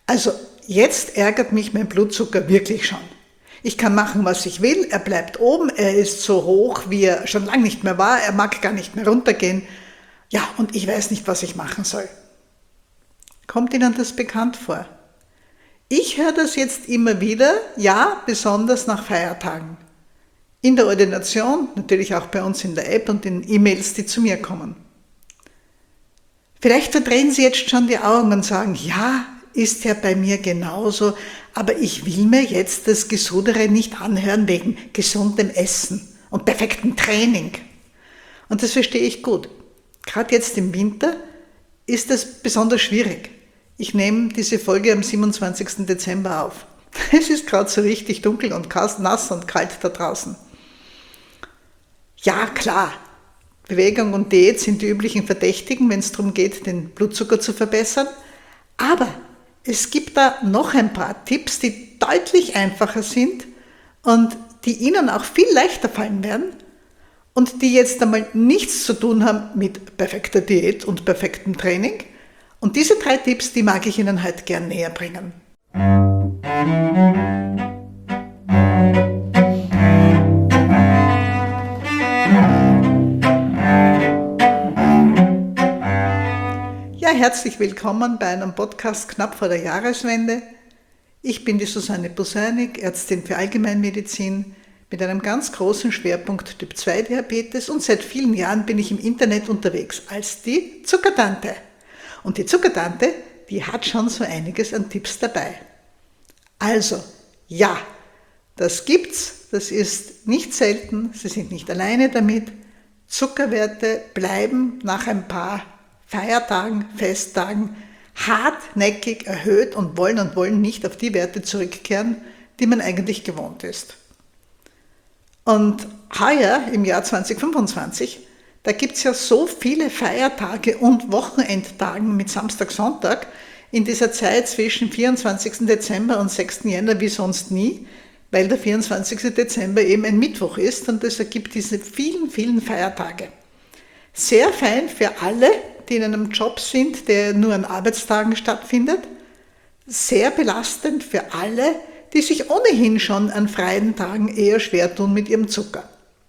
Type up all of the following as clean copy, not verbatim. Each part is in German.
Also jetzt ärgert mich mein Blutzucker wirklich schon. Ich kann machen, was ich will, er bleibt oben, er ist so hoch, wie er schon lange nicht mehr war, er mag gar nicht mehr runtergehen. Ja, und ich weiß nicht, was ich machen soll. Kommt Ihnen das bekannt vor? Ich höre das jetzt immer wieder, ja, besonders nach Feiertagen. In der Ordination, natürlich auch bei uns in der App und in E-Mails, die zu mir kommen. Vielleicht verdrehen Sie jetzt schon die Augen und sagen, ja, ist ja bei mir genauso, aber ich will mir jetzt das Gesudere nicht anhören wegen gesundem Essen und perfektem Training. Und das verstehe ich gut. Gerade jetzt im Winter ist das besonders schwierig. Ich nehme diese Folge am 27. Dezember auf. Es ist gerade so richtig dunkel und nass und kalt da draußen. Ja, klar, Bewegung und Diät sind die üblichen Verdächtigen, wenn es darum geht, den Blutzucker zu verbessern. Aber es gibt da noch ein paar Tipps, die deutlich einfacher sind und die Ihnen auch viel leichter fallen werden und die jetzt einmal nichts zu tun haben mit perfekter Diät und perfektem Training. Und diese 3 Tipps, die mag ich Ihnen heute gern näher bringen. Ja, herzlich willkommen bei einem Podcast knapp vor der Jahreswende. Ich bin die Susanne Buseinig, Ärztin für Allgemeinmedizin mit einem ganz großen Schwerpunkt Typ-2-Diabetes und seit vielen Jahren bin ich im Internet unterwegs als die Zuckertante. Und die Zuckertante, die hat schon so einiges an Tipps dabei. Also, ja, das gibt's, das ist nicht selten, Sie sind nicht alleine damit. Zuckerwerte bleiben nach ein paar Feiertagen, Festtagen hartnäckig erhöht und wollen nicht auf die Werte zurückkehren, die man eigentlich gewohnt ist. Und heuer, im Jahr 2025, da gibt es ja so viele Feiertage und Wochenendtagen mit Samstag, Sonntag in dieser Zeit zwischen 24. Dezember und 6. Jänner wie sonst nie, weil der 24. Dezember eben ein Mittwoch ist und das ergibt diese vielen, vielen Feiertage. Sehr fein für alle, die in einem Job sind, der nur an Arbeitstagen stattfindet. Sehr belastend für alle, die sich ohnehin schon an freien Tagen eher schwer tun mit ihrem Zucker.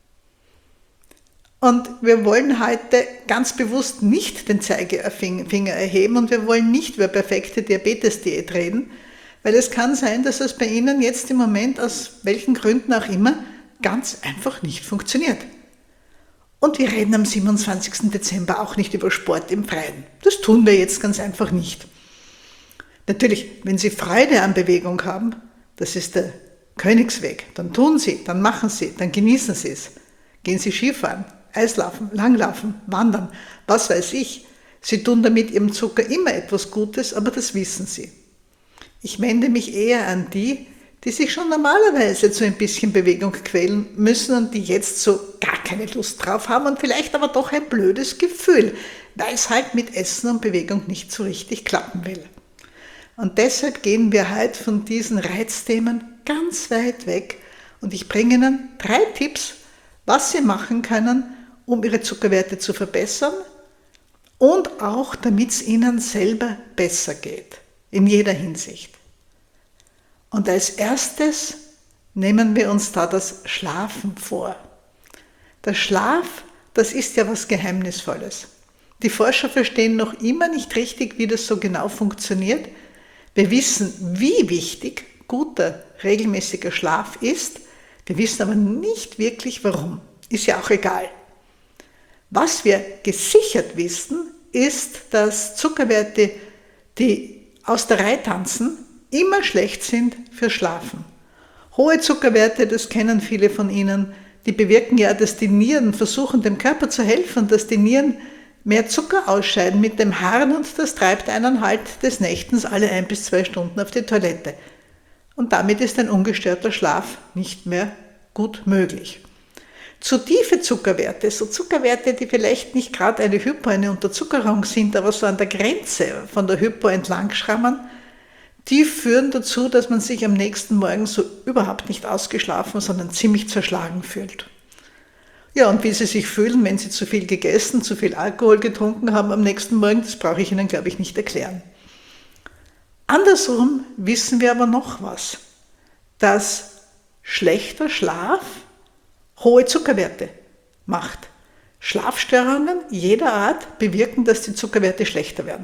Und wir wollen heute ganz bewusst nicht den Zeigefinger erheben und wir wollen nicht über perfekte Diabetes-Diät reden, weil es kann sein, dass es bei Ihnen jetzt im Moment aus welchen Gründen auch immer ganz einfach nicht funktioniert. Und wir reden am 27. Dezember auch nicht über Sport im Freien. Das tun wir jetzt ganz einfach nicht. Natürlich, wenn Sie Freude an Bewegung haben, das ist der Königsweg, dann tun Sie, dann machen Sie, dann genießen Sie es. Gehen Sie Skifahren, Eislaufen, Langlaufen, Wandern, was weiß ich. Sie tun damit Ihrem Zucker immer etwas Gutes, aber das wissen Sie. Ich wende mich eher an die sich schon normalerweise zu ein bisschen Bewegung quälen müssen und die jetzt so gar keine Lust drauf haben und vielleicht aber doch ein blödes Gefühl, weil es halt mit Essen und Bewegung nicht so richtig klappen will. Und deshalb gehen wir heute von diesen Reizthemen ganz weit weg und ich bringe Ihnen 3 Tipps, was Sie machen können, um Ihre Zuckerwerte zu verbessern und auch damit es Ihnen selber besser geht, in jeder Hinsicht. Und als erstes nehmen wir uns da das Schlafen vor. Der Schlaf, das ist ja was Geheimnisvolles. Die Forscher verstehen noch immer nicht richtig, wie das so genau funktioniert. Wir wissen, wie wichtig guter, regelmäßiger Schlaf ist. Wir wissen aber nicht wirklich, warum. Ist ja auch egal. Was wir gesichert wissen, ist, dass Zuckerwerte, die aus der Reihe tanzen, immer schlecht sind für Schlafen. Hohe Zuckerwerte, das kennen viele von Ihnen, die bewirken ja, dass die Nieren versuchen, dem Körper zu helfen, dass die Nieren mehr Zucker ausscheiden mit dem Harn und das treibt einen halt des Nächtens alle 1 bis 2 Stunden auf die Toilette. Und damit ist ein ungestörter Schlaf nicht mehr gut möglich. Zu tiefe Zuckerwerte, so Zuckerwerte, die vielleicht nicht gerade eine eine Unterzuckerung sind, aber so an der Grenze von der Hypo entlang schrammen, die führen dazu, dass man sich am nächsten Morgen so überhaupt nicht ausgeschlafen, sondern ziemlich zerschlagen fühlt. Ja, und wie Sie sich fühlen, wenn Sie zu viel gegessen, zu viel Alkohol getrunken haben am nächsten Morgen, das brauche ich Ihnen, glaube ich, nicht erklären. Andersrum wissen wir aber noch was, dass schlechter Schlaf hohe Zuckerwerte macht. Schlafstörungen jeder Art bewirken, dass die Zuckerwerte schlechter werden.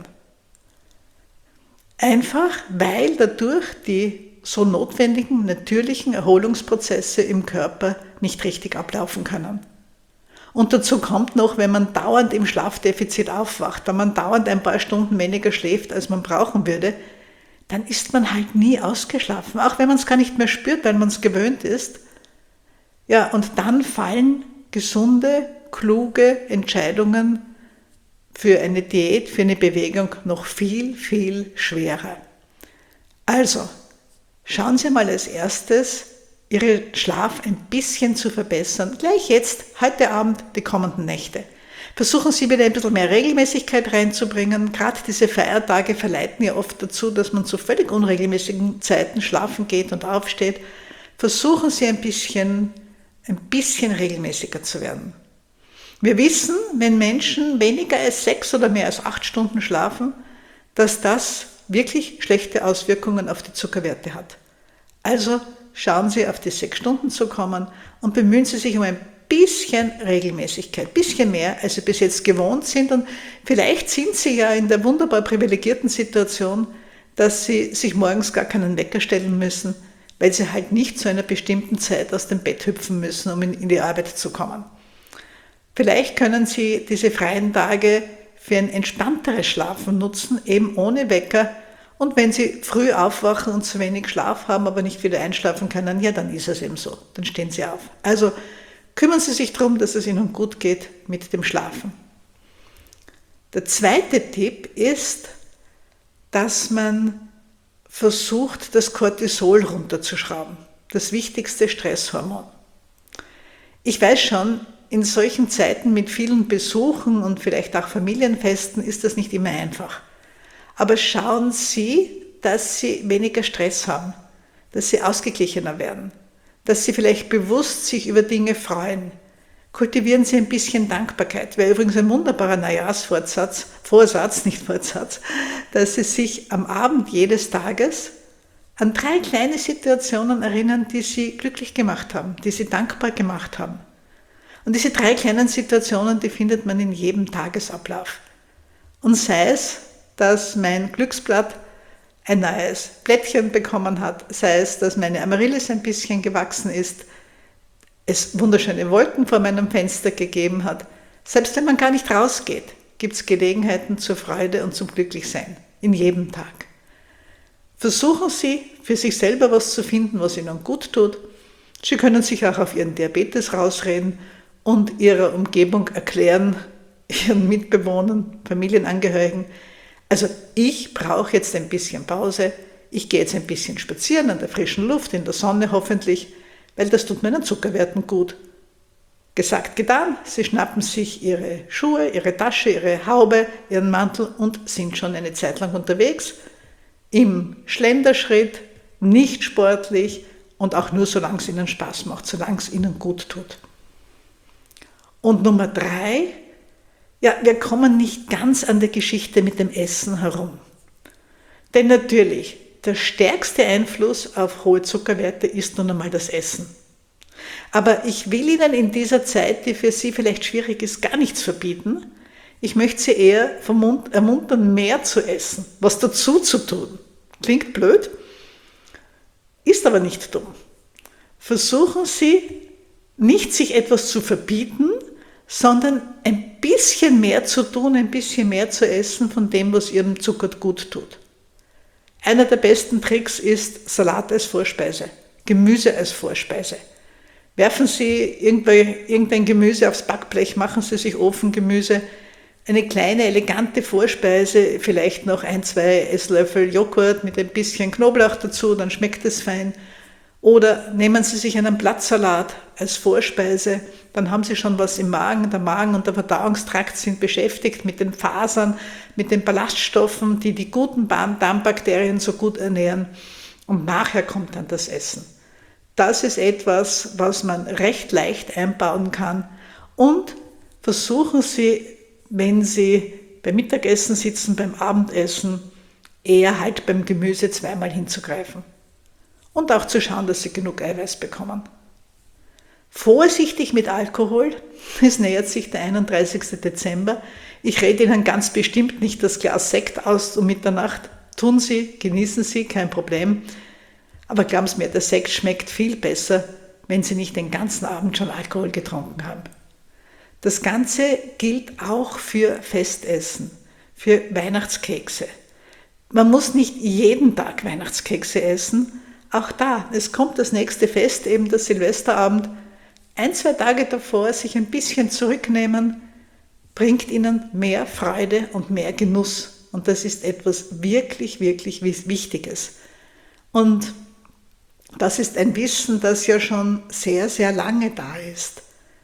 Einfach weil dadurch die so notwendigen natürlichen Erholungsprozesse im Körper nicht richtig ablaufen können. Und dazu kommt noch, wenn man dauernd im Schlafdefizit aufwacht, wenn man dauernd ein paar Stunden weniger schläft, als man brauchen würde, dann ist man halt nie ausgeschlafen, auch wenn man es gar nicht mehr spürt, weil man es gewöhnt ist. Ja, und dann fallen gesunde, kluge Entscheidungen für eine Diät, für eine Bewegung noch viel, viel schwerer. Also, schauen Sie mal als erstes, Ihren Schlaf ein bisschen zu verbessern. Gleich jetzt, heute Abend, die kommenden Nächte. Versuchen Sie wieder ein bisschen mehr Regelmäßigkeit reinzubringen. Gerade diese Feiertage verleiten ja oft dazu, dass man zu völlig unregelmäßigen Zeiten schlafen geht und aufsteht. Versuchen Sie ein bisschen regelmäßiger zu werden. Wir wissen, wenn Menschen weniger als 6 oder mehr als 8 Stunden schlafen, dass das wirklich schlechte Auswirkungen auf die Zuckerwerte hat. Also schauen Sie, auf die 6 Stunden zu kommen und bemühen Sie sich um ein bisschen Regelmäßigkeit, ein bisschen mehr, als Sie bis jetzt gewohnt sind. Und vielleicht sind Sie ja in der wunderbar privilegierten Situation, dass Sie sich morgens gar keinen Wecker stellen müssen, weil Sie halt nicht zu einer bestimmten Zeit aus dem Bett hüpfen müssen, um in die Arbeit zu kommen. Vielleicht können Sie diese freien Tage für ein entspannteres Schlafen nutzen, eben ohne Wecker. Und wenn Sie früh aufwachen und zu wenig Schlaf haben, aber nicht wieder einschlafen können, ja, dann ist es eben so. Dann stehen Sie auf. Also kümmern Sie sich darum, dass es Ihnen gut geht mit dem Schlafen. Der zweite Tipp ist, dass man versucht, das Cortisol runterzuschrauben. Das wichtigste Stresshormon. Ich weiß schon, in solchen Zeiten mit vielen Besuchen und vielleicht auch Familienfesten ist das nicht immer einfach. Aber schauen Sie, dass Sie weniger Stress haben, dass Sie ausgeglichener werden, dass Sie vielleicht bewusst sich über Dinge freuen. Kultivieren Sie ein bisschen Dankbarkeit. Wäre übrigens ein wunderbarer Neujahrsvorsatz, dass Sie sich am Abend jedes Tages an 3 kleine Situationen erinnern, die Sie glücklich gemacht haben, die Sie dankbar gemacht haben. Und diese 3 kleinen Situationen, die findet man in jedem Tagesablauf. Und sei es, dass mein Glücksblatt ein neues Blättchen bekommen hat, sei es, dass meine Amaryllis ein bisschen gewachsen ist, es wunderschöne Wolken vor meinem Fenster gegeben hat. Selbst wenn man gar nicht rausgeht, gibt es Gelegenheiten zur Freude und zum Glücklichsein in jedem Tag. Versuchen Sie, für sich selber was zu finden, was Ihnen gut tut. Sie können sich auch auf Ihren Diabetes rausreden und Ihrer Umgebung erklären, Ihren Mitbewohnern, Familienangehörigen, also ich brauche jetzt ein bisschen Pause, ich gehe jetzt ein bisschen spazieren an der frischen Luft, in der Sonne hoffentlich, weil das tut meinen Zuckerwerten gut. Gesagt, getan, Sie schnappen sich Ihre Schuhe, Ihre Tasche, Ihre Haube, Ihren Mantel und sind schon eine Zeit lang unterwegs, im Schlenderschritt, nicht sportlich und auch nur solange es Ihnen Spaß macht, solange es Ihnen gut tut. Und Nummer 3, ja, wir kommen nicht ganz an der Geschichte mit dem Essen herum. Denn natürlich, der stärkste Einfluss auf hohe Zuckerwerte ist nun einmal das Essen. Aber ich will Ihnen in dieser Zeit, die für Sie vielleicht schwierig ist, gar nichts verbieten. Ich möchte Sie eher ermuntern, mehr zu essen, was dazu zu tun. Klingt blöd, ist aber nicht dumm. Versuchen Sie nicht, sich etwas zu verbieten, sondern ein bisschen mehr zu tun, ein bisschen mehr zu essen von dem, was Ihrem Zucker gut tut. Einer der besten Tricks ist Salat als Vorspeise, Gemüse als Vorspeise. Werfen Sie irgendein Gemüse aufs Backblech, machen Sie sich Ofengemüse, eine kleine, elegante Vorspeise, vielleicht noch 1-2 Esslöffel Joghurt mit ein bisschen Knoblauch dazu, dann schmeckt es fein. Oder nehmen Sie sich einen Blattsalat als Vorspeise, dann haben Sie schon was im Magen. Der Magen und der Verdauungstrakt sind beschäftigt mit den Fasern, mit den Ballaststoffen, die die guten Darmbakterien so gut ernähren. Und nachher kommt dann das Essen. Das ist etwas, was man recht leicht einbauen kann. Und versuchen Sie, wenn Sie beim Mittagessen sitzen, beim Abendessen, eher halt beim Gemüse zweimal hinzugreifen. Und auch zu schauen, dass sie genug Eiweiß bekommen. Vorsichtig mit Alkohol, es nähert sich der 31. Dezember. Ich rede Ihnen ganz bestimmt nicht das Glas Sekt aus um Mitternacht. Tun Sie, genießen Sie, kein Problem. Aber glauben Sie mir, der Sekt schmeckt viel besser, wenn Sie nicht den ganzen Abend schon Alkohol getrunken haben. Das Ganze gilt auch für Festessen, für Weihnachtskekse. Man muss nicht jeden Tag Weihnachtskekse essen. Auch da, es kommt das nächste Fest, eben der Silvesterabend. 1-2 Tage davor sich ein bisschen zurücknehmen, bringt Ihnen mehr Freude und mehr Genuss. Und das ist etwas wirklich, wirklich Wichtiges. Und das ist ein Wissen, das ja schon sehr, sehr lange da ist.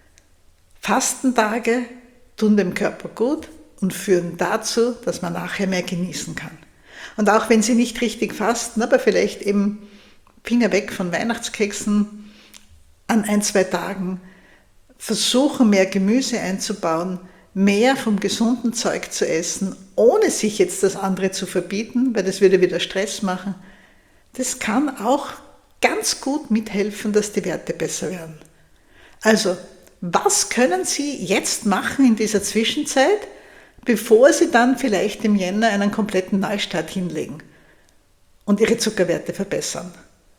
Fastentage tun dem Körper gut und führen dazu, dass man nachher mehr genießen kann. Und auch wenn Sie nicht richtig fasten, aber vielleicht eben Finger weg von Weihnachtskeksen an 1-2 Tagen, versuchen mehr Gemüse einzubauen, mehr vom gesunden Zeug zu essen, ohne sich jetzt das andere zu verbieten, weil das würde wieder Stress machen. Das kann auch ganz gut mithelfen, dass die Werte besser werden. Also, was können Sie jetzt machen in dieser Zwischenzeit, bevor Sie dann vielleicht im Jänner einen kompletten Neustart hinlegen und Ihre Zuckerwerte verbessern?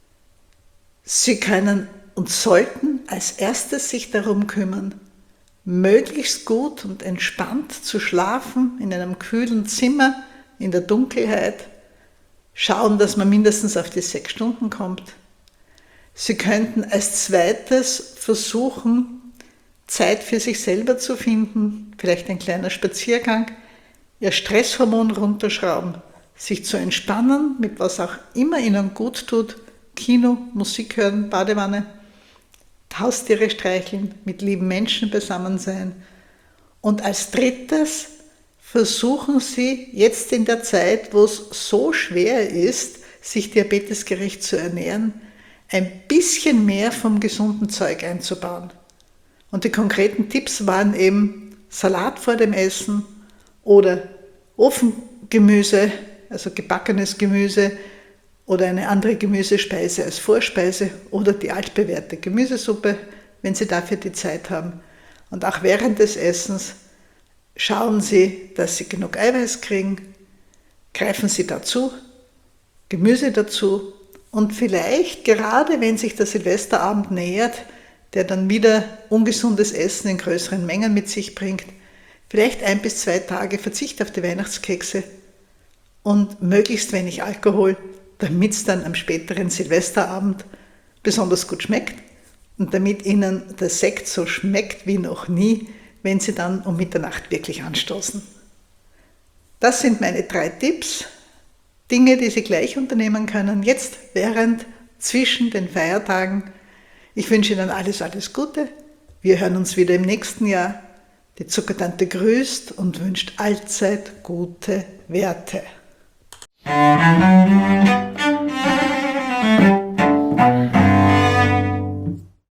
Sie können und sollten als erstes sich darum kümmern, möglichst gut und entspannt zu schlafen in einem kühlen Zimmer, in der Dunkelheit. Schauen, dass man mindestens auf die 6 Stunden kommt. Sie könnten als zweites versuchen, Zeit für sich selber zu finden, vielleicht ein kleiner Spaziergang, Ihr Stresshormon runterschrauben, sich zu entspannen, mit was auch immer Ihnen gut tut, Kino, Musik hören, Badewanne, Haustiere streicheln, mit lieben Menschen beisammen sein. Und als drittes versuchen Sie jetzt in der Zeit, wo es so schwer ist, sich diabetesgerecht zu ernähren, ein bisschen mehr vom gesunden Zeug einzubauen. Und die konkreten Tipps waren eben Salat vor dem Essen oder Ofengemüse, also gebackenes Gemüse oder eine andere Gemüsespeise als Vorspeise oder die altbewährte Gemüsesuppe, wenn Sie dafür die Zeit haben. Und auch während des Essens schauen Sie, dass Sie genug Eiweiß kriegen, greifen Sie dazu, Gemüse dazu und vielleicht, gerade wenn sich der Silvesterabend nähert, der dann wieder ungesundes Essen in größeren Mengen mit sich bringt, vielleicht 1 bis 2 Tage Verzicht auf die Weihnachtskekse und möglichst wenig Alkohol, damit es dann am späteren Silvesterabend besonders gut schmeckt und damit Ihnen der Sekt so schmeckt wie noch nie, wenn Sie dann um Mitternacht wirklich anstoßen. Das sind meine 3 Tipps, Dinge, die Sie gleich unternehmen können, jetzt zwischen den Feiertagen. Ich wünsche Ihnen alles, alles Gute. Wir hören uns wieder im nächsten Jahr. Die Zuckertante grüßt und wünscht allzeit gute Werte.